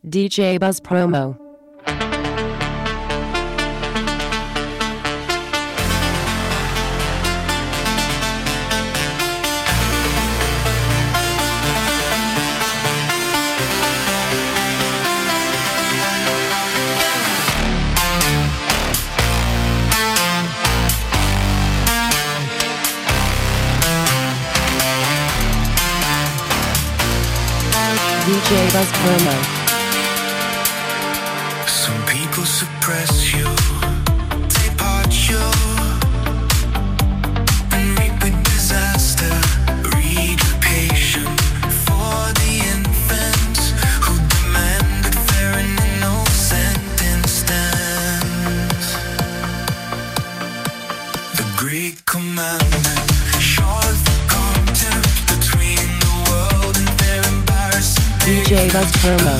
DJ Buzz Promo. DJ Buzz Promo. Some people suppress you, they part you, and reap with disaster. Reeducation for the infants who demanded fair and innocent instance. The Great Commandment shows the contempt between the world and their embarrassing. DJ Buzz Promo.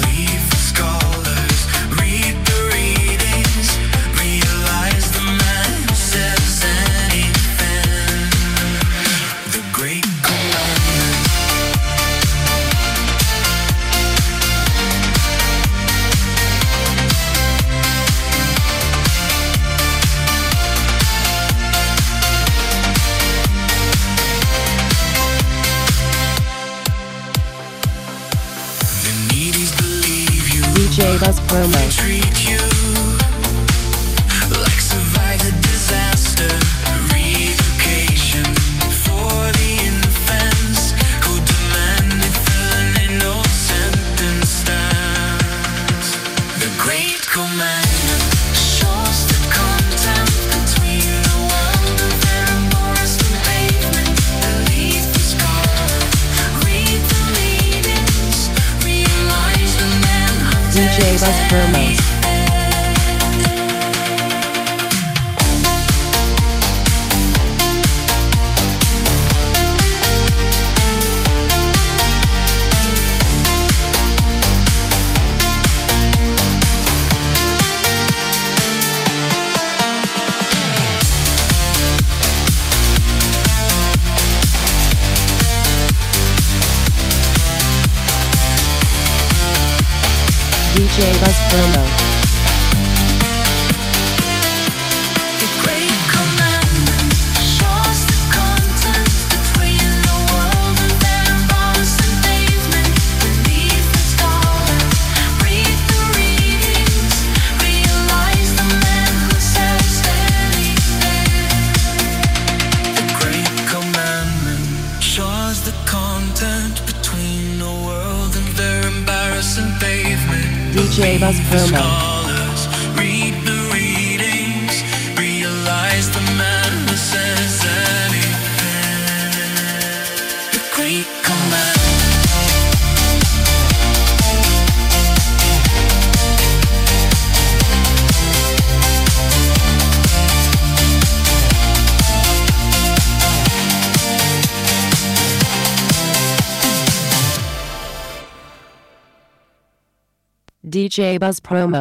DJ Buzz Promo. Treat you like survivor disaster. Reeducation for the infants who demanded an innocent instance. The Great Commandment shows the contempt between the world and their embarrassing pavement. Beneath the scars, read the meanings, realize the man. DJ Buzz Promo. DJ Buzz Promo. DJ Buzz Promo. Read the readings, realize the man who says anything. The Great Commandment. DJ Buzz Promo.